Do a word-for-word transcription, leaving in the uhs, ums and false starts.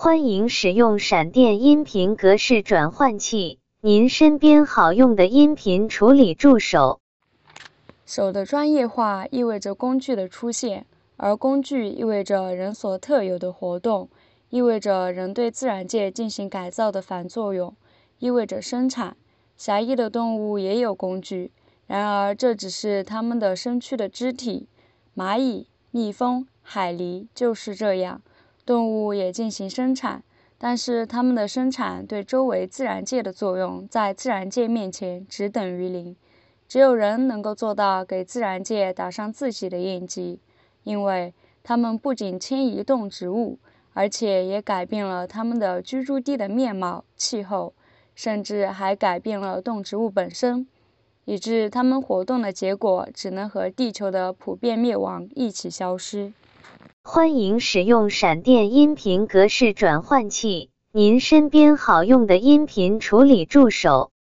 欢迎使用闪电音频格式转换器，您身边好用的音频处理助手。 手的专业化意味着工具的出现，而工具意味着人所特有的活动，意味着人对自然界进行改造的反作用，意味着生产。狭义的动物也有工具，然而这只是它们的身躯的肢体。蚂蚁、蜜蜂、海狸就是这样。动物也进行生产，但是它们的生产对周围自然界的作用在自然界面前只等于零。只有人能够做到给自然界打上自己的印记，因为它们不仅迁移动植物，而且也改变了它们的居住地的面貌、气候，甚至还改变了动植物本身，以致它们活动的结果只能和地球的普遍灭亡一起消失。 欢迎使用闪电音频格式转换器，您身边好用的音频处理助手。